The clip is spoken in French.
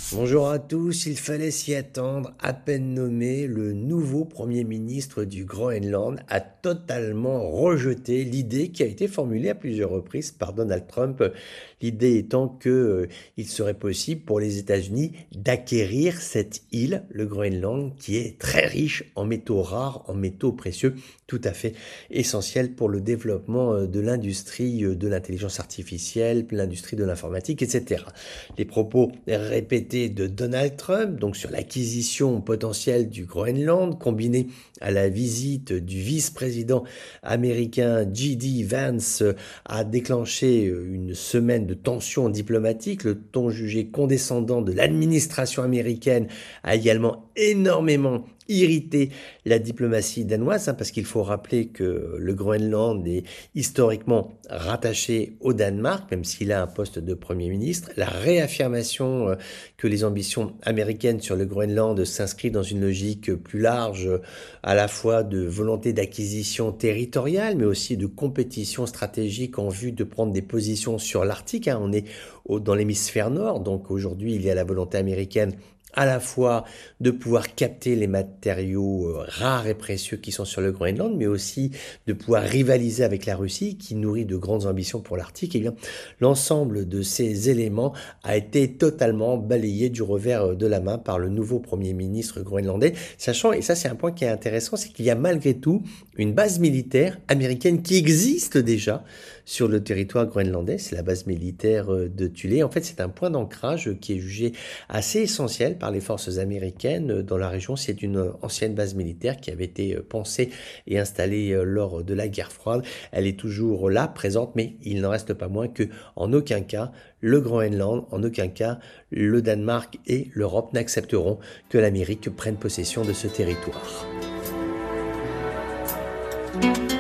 Bonjour à tous, il fallait s'y attendre. À peine nommé, le nouveau Premier ministre du Groenland a totalement rejeté l'idée qui a été formulée à plusieurs reprises par Donald Trump. L'idée étant il serait possible pour les États-Unis d'acquérir cette île, le Groenland, qui est très riche en métaux rares, en métaux précieux, tout à fait essentiel pour le développement de l'industrie de l'intelligence artificielle, l'industrie de l'informatique, etc. Les propos répétés de Donald Trump, donc sur l'acquisition potentielle du Groenland, combinés à la visite du vice-président américain J.D. Vance, a déclenché une semaine de tensions diplomatiques. Le ton jugé condescendant de l'administration américaine a également énormément irrité la diplomatie danoise, parce qu'il faut rappeler que le Groenland est historiquement rattaché au Danemark, même s'il a un poste de Premier ministre. La réaffirmation que les ambitions américaines sur le Groenland s'inscrivent dans une logique plus large, à la fois de volonté d'acquisition territoriale, mais aussi de compétition stratégique en vue de prendre des positions sur l'Arctique. On est dans l'hémisphère nord, donc aujourd'hui il y a la volonté américaine à la fois de pouvoir capter les matériaux rares et précieux qui sont sur le Groenland, mais aussi de pouvoir rivaliser avec la Russie qui nourrit de grandes ambitions pour l'Arctique. Et bien, l'ensemble de ces éléments a été totalement balayé du revers de la main par le nouveau Premier ministre groenlandais, sachant, et ça c'est un point qui est intéressant, c'est qu'il y a malgré tout une base militaire américaine qui existe déjà sur le territoire groenlandais, c'est la base militaire de Thulé. En fait, c'est un point d'ancrage qui est jugé assez essentiel par les forces américaines dans la région. C'est une ancienne base militaire qui avait été pensée et installée lors de la guerre froide. Elle est toujours là, présente, mais il n'en reste pas moins que, en aucun cas, le Groenland, en aucun cas, le Danemark et l'Europe n'accepteront que l'Amérique prenne possession de ce territoire.